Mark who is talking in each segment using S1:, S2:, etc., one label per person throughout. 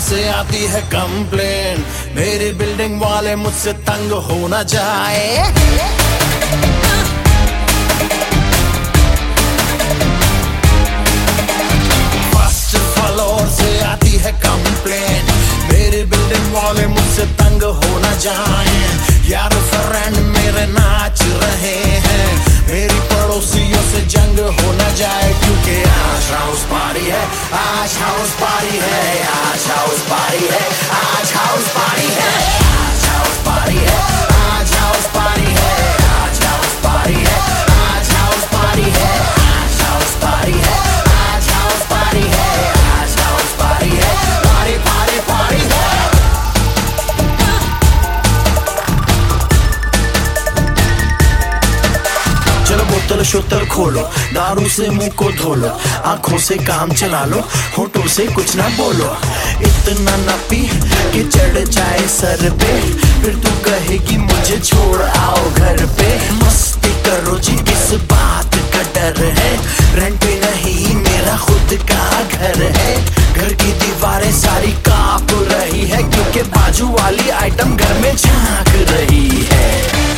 S1: से आती है कंप्लेन, मेरी बिल्डिंग वाले मुझसे तंग हो न जाए। फर्स्ट फ्लोर से आती है कंप्लेन, मेरी बिल्डिंग वाले मुझसे तंग हो न जाए। यार फ्रेंड मेरे नाच रहे हैं, मेरी पड़ोसियों से जंग हो न जाए, क्योंकि आज हाउस पार्टी है, आज हाउस पार्टी है, आज हाउस पार्टी है, आज हाउस पार्टी है, आज हाउस पार्टी है, आज हाउस पार्टी है, आज हाउस पार्टी है, आज हाउस पार्टी है, आज हाउस पार्टी है, आज हाउस पार्टी है, आज हाउस पार्टी है, पार्टी पार्टी पार्टी है। चलो बोतल शोतल खोलो, दारू से मुंह को धो लो, आंखों से काम चला लो, होठों से कुछ ना बोलो। इतना ना पी कि चढ़ जाए सर पे, फिर तू कहेगी मुझे छोड़ आओ घर पे। मस्ती करो जी, किस बात का डर है, रेंट पे नहीं मेरा खुद का घर है। घर की दीवारें सारी कांप रही है, क्योंकि बाजू वाली आइटम घर में झांक रही है।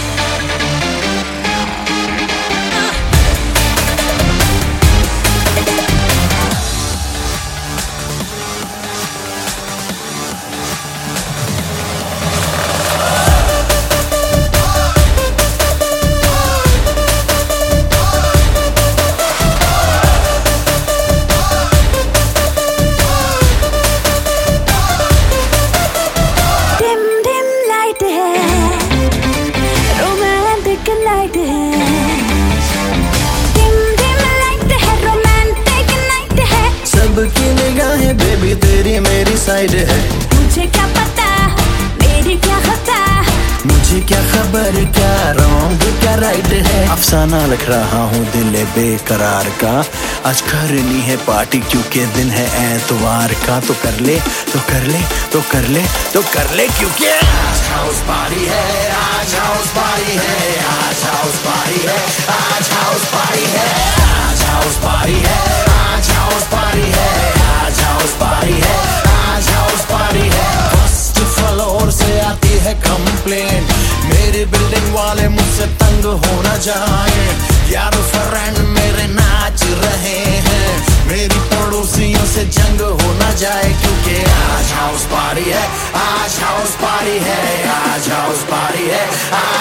S1: सबकी निगाहें बेबी तेरी मेरी साइड है,
S2: मुझे क्या पता मेरी क्या खता,
S1: मुझे क्या खबर क्या रॉन्ग क्या राइट है। अफसाना लिख रहा हूँ दिल बेकरार का, आज करनी है पार्टी क्योंकि दिन है एतवार का। तो कर ले तो कर ले तो कर ले तो कर ले, क्योंकि आज हाउस पार्टी है, आज हाउस पार्टी है, आज हाउस पार्टी है, आज हाउस पार्टी है, आज हाउस पार्टी है, आज हाउस पार्टी है, आज हाउस पार्टी है, आज हाउस पार्टी है। फर्स्ट फ्लोर से आती है कंप्लेन, मेरी बिल्डिंग वाले मुझसे तंग हो न जाए। यार फ्रेंड मेरे नाच रहे हैं, मेरी पड़ोसियों से जंग हो न जाए, क्योंकि आज हाउस पार्टी है, आज हाउस पार्टी है, आज हाउस पार्टी है।